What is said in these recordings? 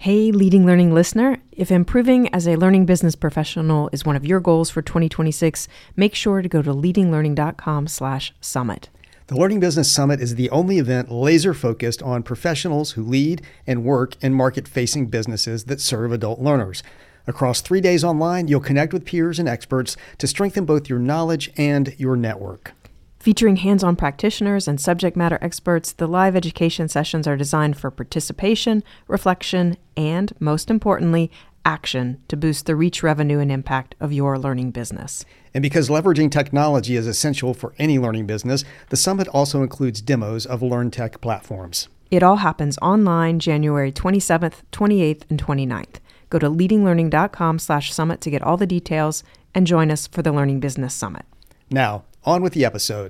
Hey, Leading Learning listener, if improving as a learning business professional is one of your goals for 2026, make sure to go to leadinglearning.com/summit. The Learning Business Summit is the only event laser-focused on professionals who lead and work in market-facing businesses that serve adult learners. Across 3 days online, you'll connect with peers and experts to strengthen both your knowledge and your network. Featuring hands-on practitioners and subject matter experts, the live education sessions are designed for participation, reflection, and, most importantly, action to boost the reach, revenue, and impact of your learning business. And because leveraging technology is essential for any learning business, the summit also includes demos of LearnTech platforms. It all happens online January 27th, 28th, and 29th. Go to leadinglearning.com/summit to get all the details and join us for the Learning Business Summit. Now, on with the episode.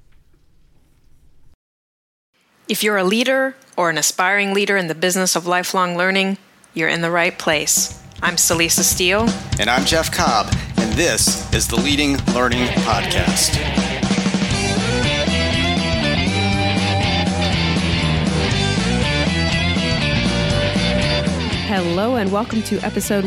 If you're a leader or an aspiring leader in the business of lifelong learning, you're in the right place. I'm Celisa Steele. And I'm Jeff Cobb, and this is the Leading Learning Podcast. Hello and welcome to episode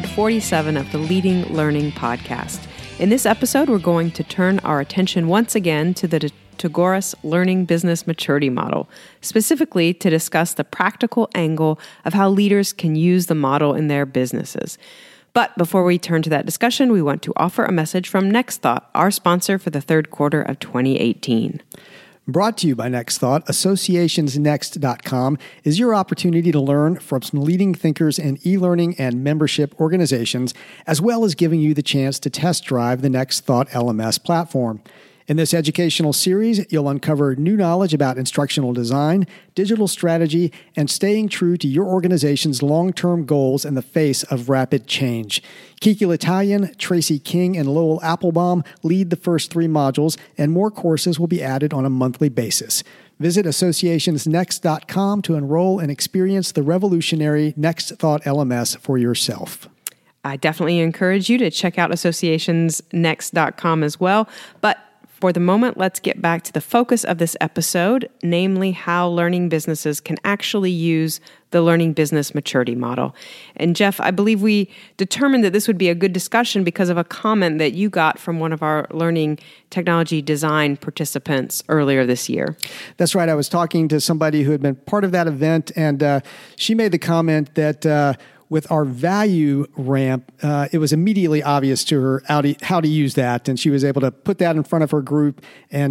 147 of the Leading Learning Podcast. In this episode, we're going to turn our attention once again to the Tagoras Learning Business Maturity Model, specifically to discuss the practical angle of how leaders can use the model in their businesses. But before we turn to that discussion, we want to offer a message from NextThought, our sponsor for the third quarter of 2018. Brought to you by NextThought, associationsnext.com is your opportunity to learn from some leading thinkers in e-learning and membership organizations, as well as giving you the chance to test drive the NextThought LMS platform. In this educational series, you'll uncover new knowledge about instructional design, digital strategy, and staying true to your organization's long-term goals in the face of rapid change. Kiki L'Italian, Tracy King, and Lowell Applebaum lead the first 3 modules, and more courses will be added on a monthly basis. Visit associationsnext.com to enroll and experience the revolutionary NextThought LMS for yourself. I definitely encourage you to check out associationsnext.com as well, but for the moment, let's get back to the focus of this episode, namely how learning businesses can actually use the Learning Business Maturity Model. And Jeff, I believe we determined that this would be a good discussion because of a comment that you got from one of our learning technology design participants earlier this year. That's right. I was talking to somebody who had been part of that event, and she made the comment that with our value ramp, it was immediately obvious to her how to use that, and she was able to put that in front of her group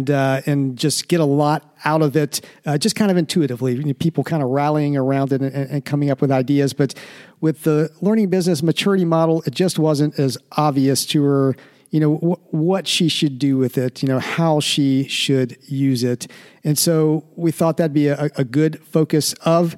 and just get a lot out of it, just kind of intuitively. People kind of rallying around it and coming up with ideas. But with the Learning Business Maturity Model, it just wasn't as obvious to her, what she should do with it, how she should use it. And so we thought that'd be a good focus of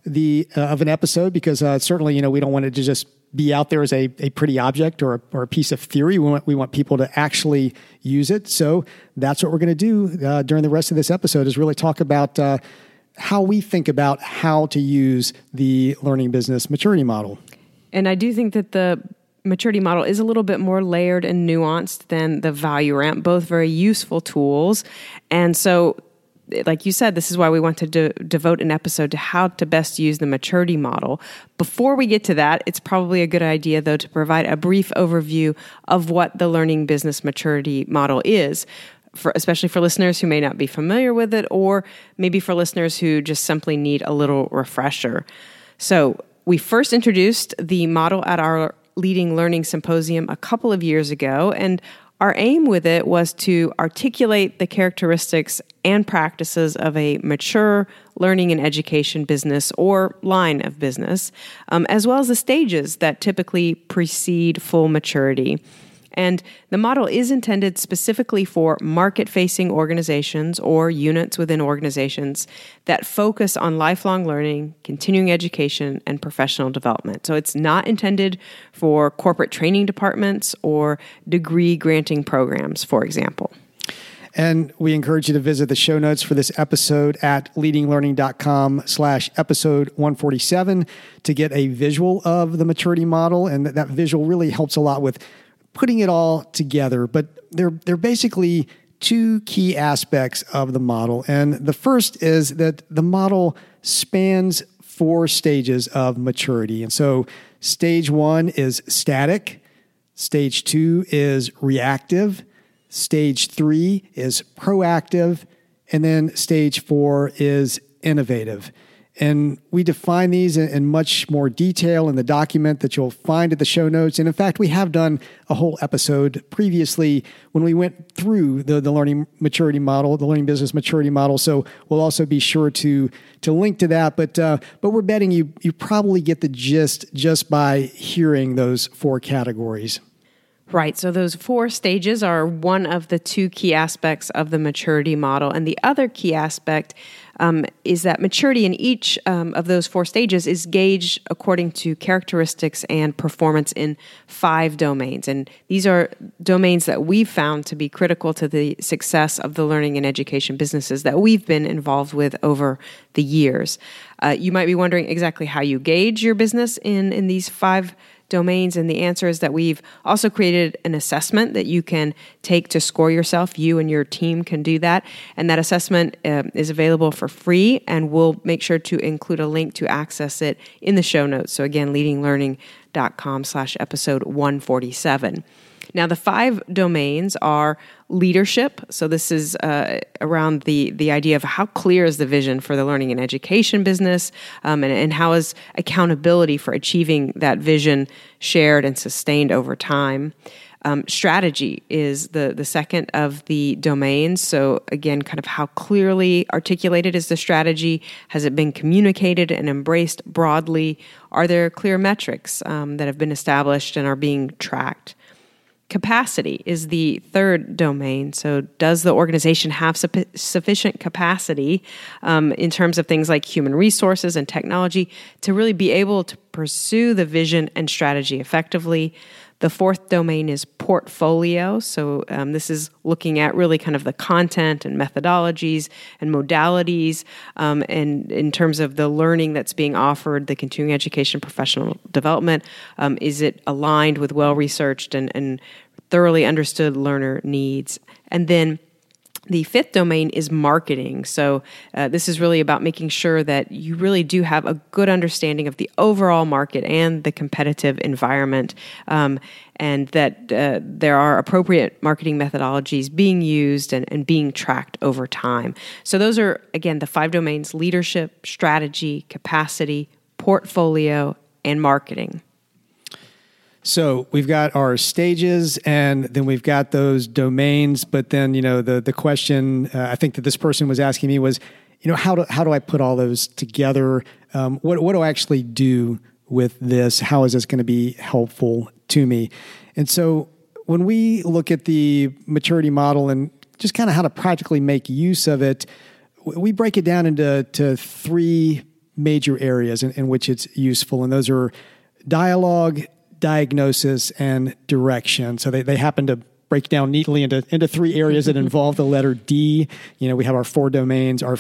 an episode, because certainly, we don't want it to just be out there as a pretty object or a piece of theory. We want people to actually use it. So that's what we're going to do during the rest of this episode, is really talk about how we think about how to use the Learning Business Maturity Model. And I do think that the maturity model is a little bit more layered and nuanced than the value ramp, both very useful tools. And so, like you said, this is why we want to devote an episode to how to best use the maturity model. Before we get to that, it's probably a good idea, though, to provide a brief overview of what the Learning Business Maturity Model is, especially for listeners who may not be familiar with it, or maybe for listeners who just simply need a little refresher. So we first introduced the model at our Leading Learning Symposium a couple of years ago, and our aim with it was to articulate the characteristics and practices of a mature learning and education business or line of business, as well as the stages that typically precede full maturity. And the model is intended specifically for market-facing organizations or units within organizations that focus on lifelong learning, continuing education, and professional development. So it's not intended for corporate training departments or degree-granting programs, for example. And we encourage you to visit the show notes for this episode at leadinglearning.com/episode 147 to get a visual of the maturity model. And that visual really helps a lot with putting it all together. But they're basically 2 key aspects of the model. And the first is that the model spans 4 stages of maturity. And so stage 1 is static. Stage 2 is reactive. Stage 3 is proactive. And then stage 4 is innovative. And we define these in much more detail in the document that you'll find at the show notes. And in fact, we have done a whole episode previously when we went through the learning maturity model, the learning business maturity model. So we'll also be sure to link to that. But we're betting you probably get the gist just by hearing those 4 categories. Right. So those 4 stages are one of the 2 key aspects of the maturity model. And the other key aspect is that maturity in each of those 4 stages is gauged according to characteristics and performance in 5 domains. And these are domains that we've found to be critical to the success of the learning and education businesses that we've been involved with over the years. You might be wondering exactly how you gauge your business in these 5 domains, and the answer is that we've also created an assessment that you can take to score yourself. You and your team can do that, and that assessment is available for free, and we'll make sure to include a link to access it in the show notes. So again, leadinglearning.com/episode 147. Now, the 5 domains are leadership. So this is around the idea of how clear is the vision for the learning and education business, and how is accountability for achieving that vision shared and sustained over time. Strategy is the second of the domains. So again, kind of how clearly articulated is the strategy? Has it been communicated and embraced broadly? Are there clear metrics that have been established and are being tracked? Capacity is the third domain. So does the organization have sufficient capacity in terms of things like human resources and technology to really be able to pursue the vision and strategy effectively? The fourth domain is portfolio. So this is looking at really kind of the content and methodologies and modalities, and in terms of the learning that's being offered, the continuing education, professional development. Is it aligned with well-researched and thoroughly understood learner needs? And then the fifth domain is marketing. So this is really about making sure that you really do have a good understanding of the overall market and the competitive environment, and that there are appropriate marketing methodologies being used and being tracked over time. So those are, again, the 5 domains: leadership, strategy, capacity, portfolio, and marketing. So we've got our stages, and then we've got those domains. But then, the question I think that this person was asking me was, how do I put all those together? What do I actually do with this? How is this going to be helpful to me? And so when we look at the maturity model and just kind of how to practically make use of it, we break it down into 3 major areas in which it's useful. And those are dialogue, diagnosis, and direction. So they happen to break down neatly into 3 areas that involve the letter D. We have our 4 domains, our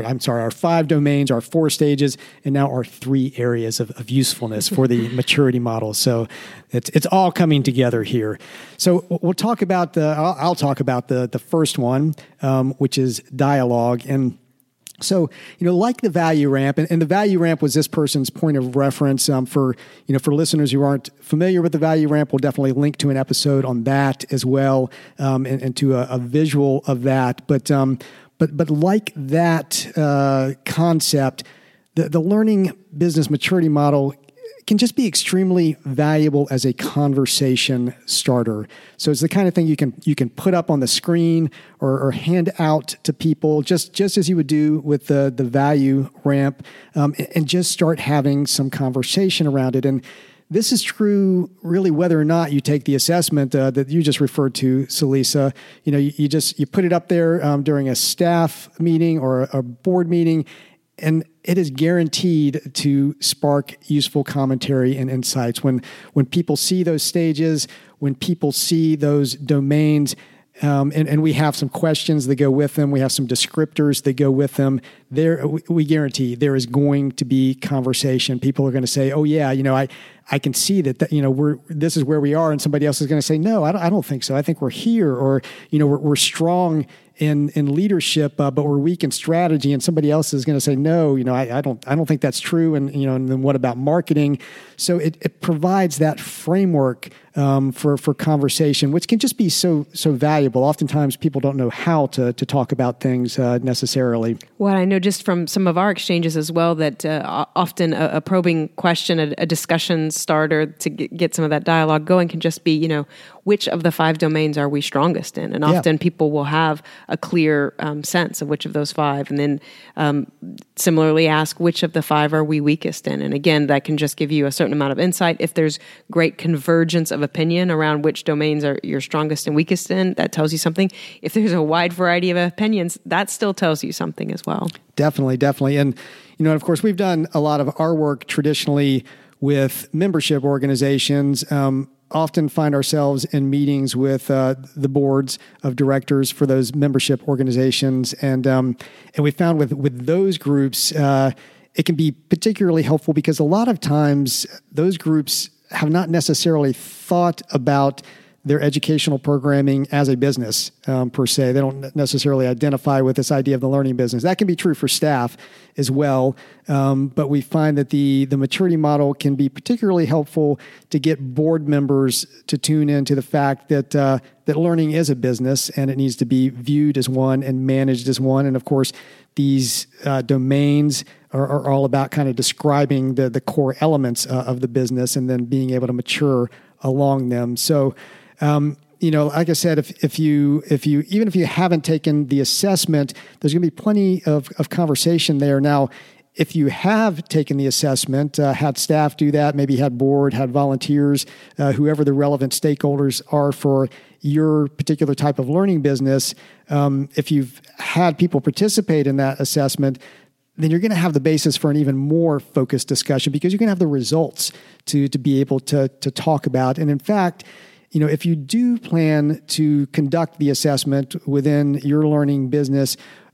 5 domains, our 4 stages, and now our 3 areas of usefulness for the maturity model. So it's all coming together here. So we'll talk about I'll talk about the first one, which is dialogue. And so, like the value ramp, and the value ramp was this person's point of reference. For listeners who aren't familiar with the value ramp, we'll definitely link to an episode on that as well, and to a visual of that. But like that concept, the learning business maturity model can just be extremely valuable as a conversation starter. So it's the kind of thing you can put up on the screen or hand out to people, just as you would do with the value ramp, and just start having some conversation around it. And this is true really whether or not you take the assessment that you just referred to, Celisa. You put it up there during a staff meeting or a board meeting, and it is guaranteed to spark useful commentary and insights. When people see those stages, when people see those domains, and we have some questions that go with them, we have some descriptors that go with them, we guarantee there is going to be conversation. People are going to say, "Oh yeah, I can see that this is where we are," and somebody else is going to say, "No, I don't think so. I think we're here," or we're strong in leadership, but we're weak in strategy, and somebody else is going to say, no, I don't think that's true. And, and then what about marketing? So it provides that framework for conversation, which can just be so valuable. Oftentimes people don't know how to talk about things necessarily. Well, I know just from some of our exchanges as well that often a probing question, a discussion starter to get some of that dialogue going can just be, which of the 5 domains are we strongest in? And often people will have a clear sense of which of those 5, and then similarly ask which of the 5 are we weakest in? And again, that can just give you a certain amount of insight. If there's great convergence of opinion around which domains are you're strongest and weakest in, that tells you something. If there's a wide variety of opinions, that still tells you something as well. Definitely. And, of course, we've done a lot of our work traditionally with membership organizations, often find ourselves in meetings with the boards of directors for those membership organizations. And we found with those groups, it can be particularly helpful because a lot of times those groups have not necessarily thought about their educational programming as a business per se. They don't necessarily identify with this idea of the learning business. That can be true for staff as well, but we find that the maturity model can be particularly helpful to get board members to tune into the fact that that learning is a business and it needs to be viewed as one and managed as one. And of course, these domains are all about kind of describing the core elements of the business and then being able to mature along them. So, like I said, if you even if you haven't taken the assessment, there's going to be plenty of conversation there. Now, if you have taken the assessment, had staff do that, maybe had board, had volunteers, whoever the relevant stakeholders are for your particular type of learning business, if you've had people participate in that assessment, then you're going to have the basis for an even more focused discussion because you're going to have the results to be able to talk about. And in fact, if you do plan to conduct the assessment within your learning business,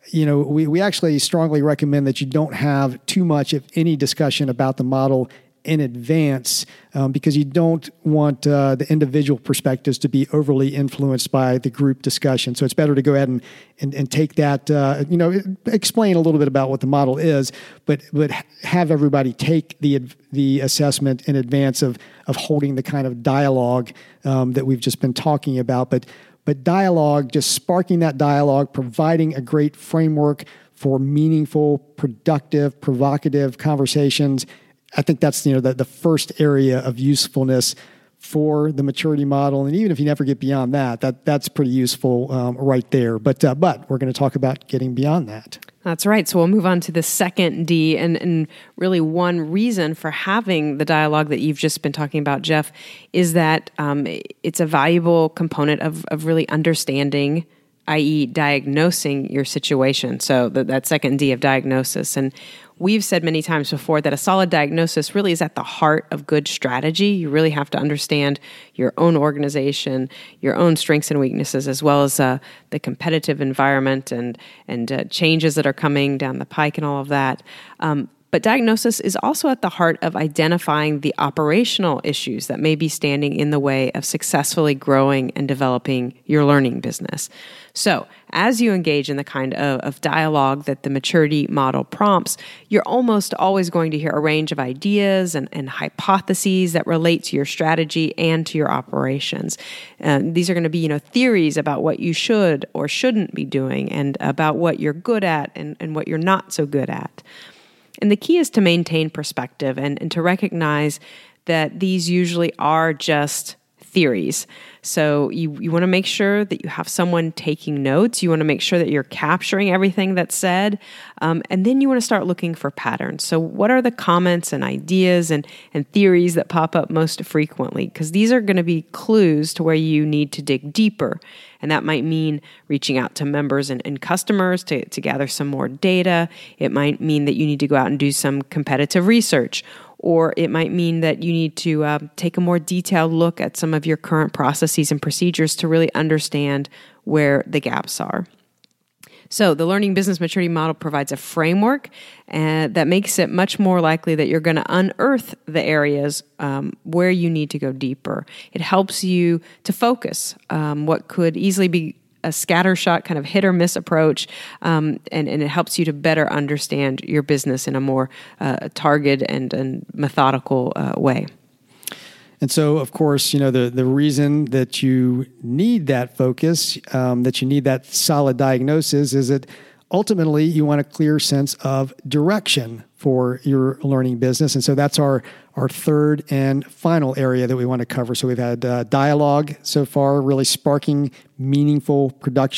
we actually strongly recommend that you don't have too much, if any, discussion about the model in advance because you don't want the individual perspectives to be overly influenced by the group discussion. So it's better to go ahead and take that, explain a little bit about what the model is, but have everybody take the assessment in advance of holding the kind of dialogue that we've just been talking about. But dialogue, just sparking that dialogue, providing a great framework for meaningful, productive, provocative conversations. I think that's the first area of usefulness for the maturity model. And even if you never get beyond that's pretty useful right there. But we're going to talk about getting beyond that. That's right. So we'll move on to the second D, and really one reason for having the dialogue that you've just been talking about, Jeff, is that it's a valuable component of really understanding, i.e. diagnosing your situation. So that second D of diagnosis. And we've said many times before that a solid diagnosis really is at the heart of good strategy. You really have to understand your own organization, your own strengths and weaknesses, as well as the competitive environment and changes that are coming down the pike and all of that. But diagnosis is also at the heart of identifying the operational issues that may be standing in the way of successfully growing and developing your learning business. So as you engage in the kind of dialogue that the maturity model prompts, you're almost always going to hear a range of ideas and hypotheses that relate to your strategy and to your operations. These are going to be, theories about what you should or shouldn't be doing and about what you're good at and what you're not so good at. And the key is to maintain perspective and to recognize that these usually are just theories. So you want to make sure that you have someone taking notes. You want to make sure that you're capturing everything that's said. And then you want to start looking for patterns. So what are the comments and ideas and theories that pop up most frequently? Because these are going to be clues to where you need to dig deeper. And that might mean reaching out to members and customers to gather some more data. It might mean that you need to go out and do some competitive research. Or it might mean that you need to take a more detailed look at some of your current processes and procedures to really understand where the gaps are. So the Learning Business Maturity Model provides a framework that makes it much more likely that you're going to unearth the areas where you need to go deeper. It helps you to focus what could easily be a scattershot kind of hit or miss approach, and it helps you to better understand your business in a more targeted and methodical way. And so, of course, the reason that you need that focus, that you need that solid diagnosis, is that ultimately you want a clear sense of direction for your learning business. And so that's our third and final area that we want to cover. So we've had dialogue so far, really sparking meaningful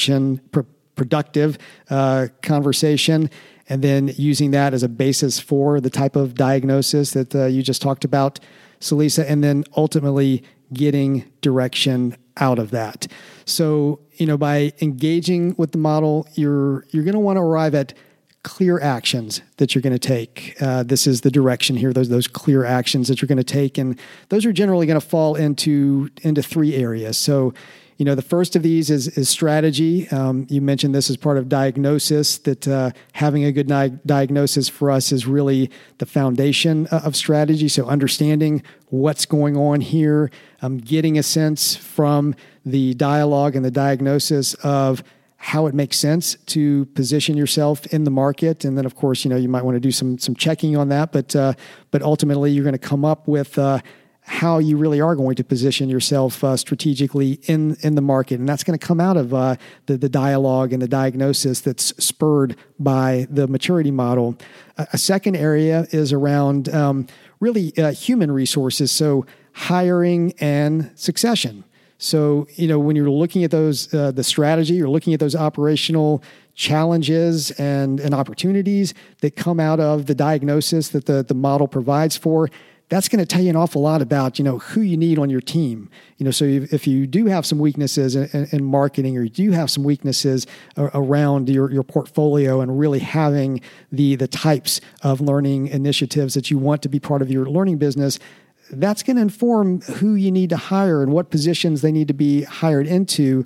productive conversation, and then using that as a basis for the type of diagnosis that you just talked about, Celisa, and then ultimately getting direction out of that. So, by engaging with the model, you're going to want to arrive at clear actions that you're going to take. This is the direction here, those clear actions that you're going to take. And those are generally going to fall into three areas. So, the first of these is strategy. You mentioned this as part of diagnosis, that having a good diagnosis for us is really the foundation of strategy. So understanding what's going on here, getting a sense from the dialogue and the diagnosis of how it makes sense to position yourself in the market. And then, of course, you might want to do some checking on that, but ultimately you're going to come up with how you really are going to position yourself strategically in the market. And that's going to come out of the dialogue and the diagnosis that's spurred by the maturity model. A second area is around really human resources, so hiring and succession. So, when you're looking at those, the strategy, you're looking at those operational challenges and opportunities that come out of the diagnosis that the model provides for. That's going to tell you an awful lot about, who you need on your team. So if you do have some weaknesses in marketing, or you do have some weaknesses around your portfolio, and really having the types of learning initiatives that you want to be part of your learning business, that's going to inform who you need to hire and what positions they need to be hired into.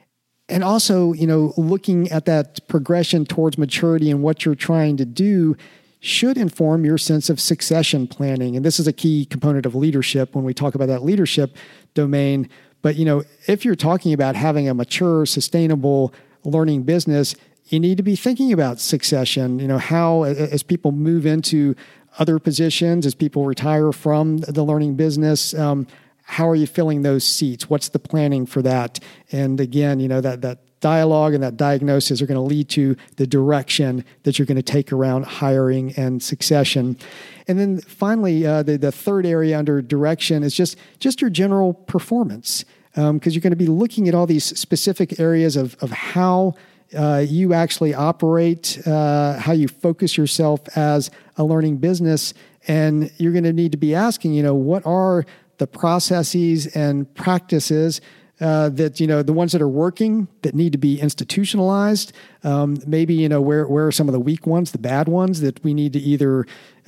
And also, looking at that progression towards maturity and what you're trying to do should inform your sense of succession planning. And this is a key component of leadership when we talk about that leadership domain. But, if you're talking about having a mature, sustainable learning business, you need to be thinking about succession, how, as people move into other positions, as people retire from the learning business, how are you filling those seats? What's the planning for that? And again, that dialogue and that diagnosis are going to lead to the direction that you're going to take around hiring and succession. And then finally, the third area under direction is just your general performance, because you're going to be looking at all these specific areas of how you actually operate, how you focus yourself as a learning business. And you're going to need to be asking, what are the processes and practices that, the ones that are working that need to be institutionalized, maybe, where are some of the weak ones, the bad ones that we need to either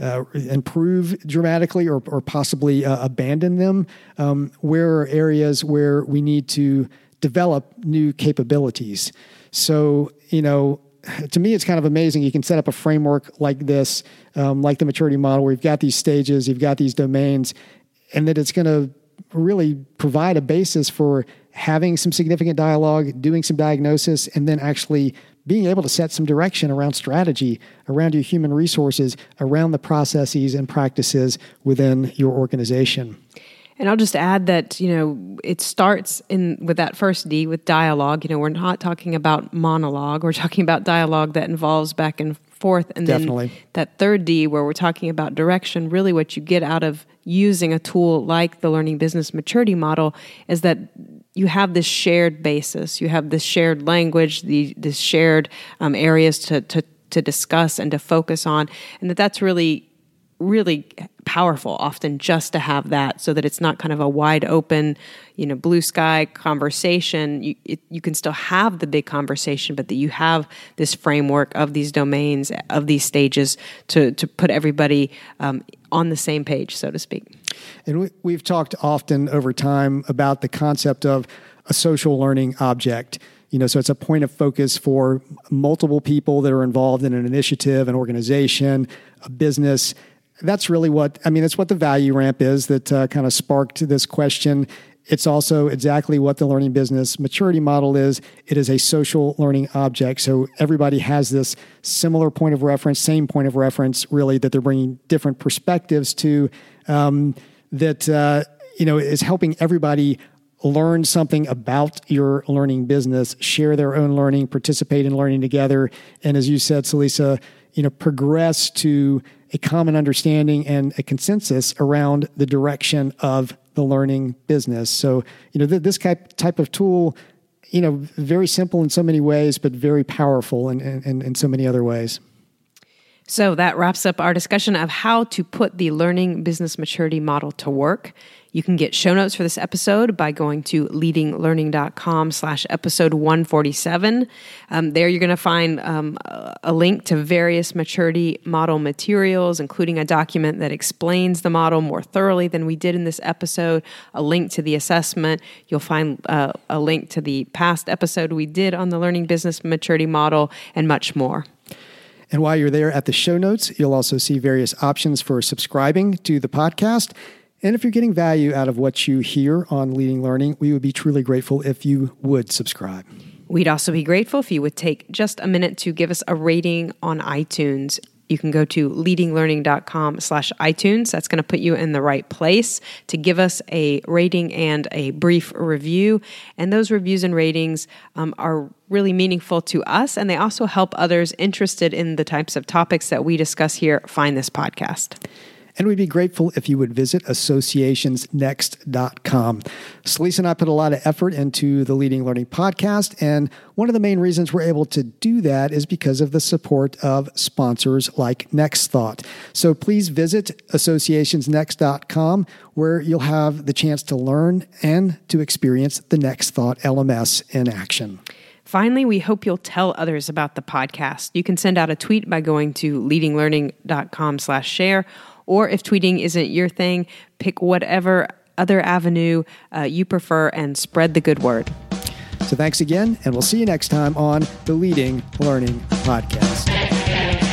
improve dramatically or possibly abandon them? Where are areas where we need to develop new capabilities? So, to me, it's kind of amazing. You can set up a framework like this, like the maturity model, where you've got these stages, you've got these domains, and that it's going to really provide a basis for having some significant dialogue, doing some diagnosis, and then actually being able to set some direction around strategy, around your human resources, around the processes and practices within your organization. And I'll just add that, it starts with that first D, with dialogue. We're not talking about monologue. We're talking about dialogue that involves back and forth. And Definitely. Then that third D, where we're talking about direction, really what you get out of using a tool like the Learning Business Maturity Model is that you have this shared basis. You have this shared language, this shared areas to discuss and to focus on. And that's really powerful often, just to have that, so that it's not kind of a wide open, blue sky conversation. You can still have the big conversation, but that you have this framework of these domains, of these stages to put everybody on the same page, so to speak. And we've talked often over time about the concept of a social learning object. So it's a point of focus for multiple people that are involved in an initiative, an organization, a business. That's really that's what the value ramp is that kind of sparked this question. it's also exactly what the learning business maturity model is. It is a social learning object. So everybody has this similar point of reference, same point of reference, really, that they're bringing different perspectives to that is helping everybody learn something about your learning business, share their own learning, participate in learning together. And as you said, Celisa, progress to a common understanding and a consensus around the direction of the learning business. So, this type of tool, very simple in so many ways, but very powerful in so many other ways. So that wraps up our discussion of how to put the learning business maturity model to work. You can get show notes for this episode by going to leadinglearning.com/episode 147. There you're going to find a link to various maturity model materials, including a document that explains the model more thoroughly than we did in this episode, a link to the assessment. You'll find a link to the past episode we did on the learning business maturity model, and much more. And while you're there at the show notes, you'll also see various options for subscribing to the podcast. And if you're getting value out of what you hear on Leading Learning, we would be truly grateful if you would subscribe. We'd also be grateful if you would take just a minute to give us a rating on iTunes. You can go to leadinglearning.com/iTunes. That's going to put you in the right place to give us a rating and a brief review. And those reviews and ratings are really meaningful to us, and they also help others interested in the types of topics that we discuss here find this podcast. And we'd be grateful if you would visit associationsnext.com. Celisa and I put a lot of effort into the Leading Learning podcast, and one of the main reasons we're able to do that is because of the support of sponsors like NextThought. So please visit associationsnext.com, where you'll have the chance to learn and to experience the NextThought LMS in action. Finally, we hope you'll tell others about the podcast. You can send out a tweet by going to leadinglearning.com/share. Or if tweeting isn't your thing, pick whatever other avenue you prefer and spread the good word. So thanks again, and we'll see you next time on the Leading Learning Podcast.